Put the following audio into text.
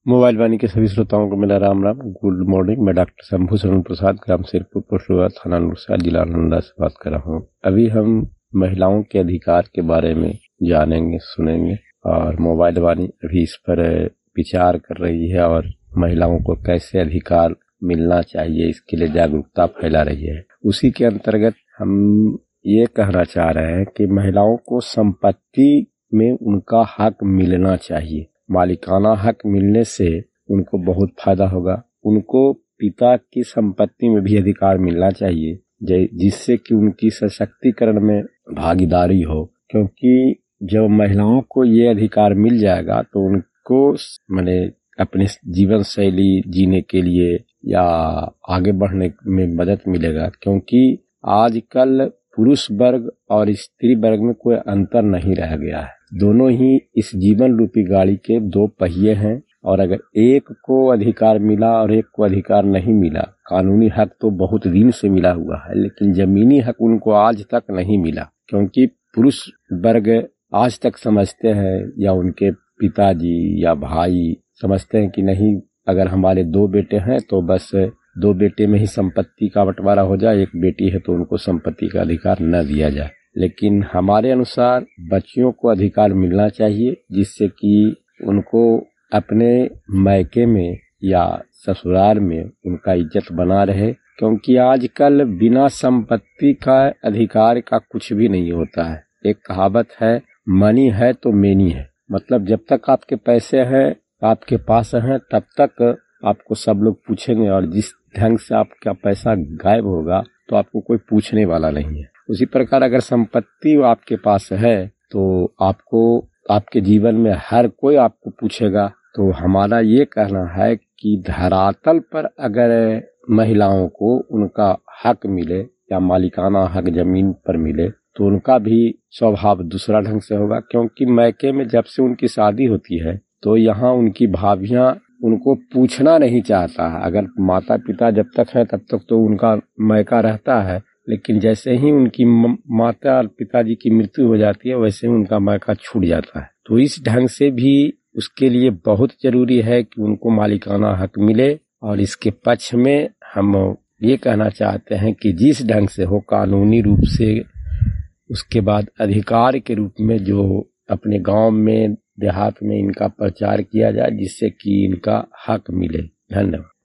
Mobile वाणी के सभी श्रोताओं को मेरा राम राम। Good morning. मैं डॉक्टर शंभू शरण प्रसाद, ग्राम सिरपुर, पोस्टवा, थाना नुरसा, जिला नालंदा से बात कर रहा हूँ। अभी हम महिलाओं के अधिकार के बारे में जानेंगे, सुनेंगे, और मोबाइल वाणी अभी इस पर विचार कर रही है और महिलाओं को कैसे अधिकार मिलना चाहिए इसके लिए जागरूकता फैला रही है। उसी के अंतर्गत हम ये कहना चाह रहे हैं कि महिलाओं को संपत्ति में उनका हक मिलना चाहिए। मालिकाना हक मिलने से उनको बहुत फायदा होगा। उनको पिता की संपत्ति में भी अधिकार मिलना चाहिए, जिससे कि उनकी सशक्तिकरण में भागीदारी हो। क्योंकि जब महिलाओं को ये अधिकार मिल जाएगा तो उनको माने अपने जीवन शैली जीने के लिए या आगे बढ़ने में मदद मिलेगा। क्योंकि आजकल पुरुष वर्ग और स्त्री वर्ग में कोई अंतर नहीं रह गया है। दोनों ही इस जीवन रूपी गाड़ी के दो पहिए हैं, और अगर एक को अधिकार मिला और एक को अधिकार नहीं मिला, कानूनी हक तो बहुत दिन से मिला हुआ है, लेकिन जमीनी हक उनको आज तक नहीं मिला। क्योंकि पुरुष वर्ग आज तक समझते हैं, या उनके पिताजी या भाई समझते हैं कि नहीं, अगर हमारे दो बेटे हैं तो बस दो बेटे में ही संपत्ति का बंटवारा हो जाए, एक बेटी है तो उनको संपत्ति का अधिकार न दिया जाए। लेकिन हमारे अनुसार बच्चियों को अधिकार मिलना चाहिए, जिससे कि उनको अपने मायके में या ससुराल में उनका इज्जत बना रहे। क्योंकि आजकल बिना संपत्ति का अधिकार का कुछ भी नहीं होता है। एक कहावत है, मनी है तो मेनी है। मतलब जब तक आपके पैसे हैं, आपके पास हैं, तब तक आपको सब लोग पूछेंगे, और जिस ढंग से आपका पैसा गायब होगा तो आपको कोई पूछने वाला नहीं है। उसी प्रकार अगर संपत्ति आपके पास है तो आपको आपके जीवन में हर कोई आपको पूछेगा। तो हमारा ये कहना है कि धरातल पर अगर महिलाओं को उनका हक मिले या मालिकाना हक जमीन पर मिले तो उनका भी स्वभाव दूसरा ढंग से होगा। क्योंकि मैके में जब से उनकी शादी होती है तो यहाँ उनकी भाभियां उनको पूछना नहीं चाहता है। अगर माता पिता जब तक है तब तक तो उनका मैका रहता है, लेकिन जैसे ही उनकी माता और पिताजी की मृत्यु हो जाती है वैसे ही उनका मैका छूट जाता है। तो इस ढंग से भी उसके लिए बहुत जरूरी है कि उनको मालिकाना हक मिले। और इसके पक्ष में हम ये कहना चाहते हैं कि जिस ढंग से हो, कानूनी रूप से, उसके बाद अधिकार के रूप में जो अपने गांव में देहात में इनका प्रचार किया जाए, जिससे कि इनका हक मिले। धन्यवाद।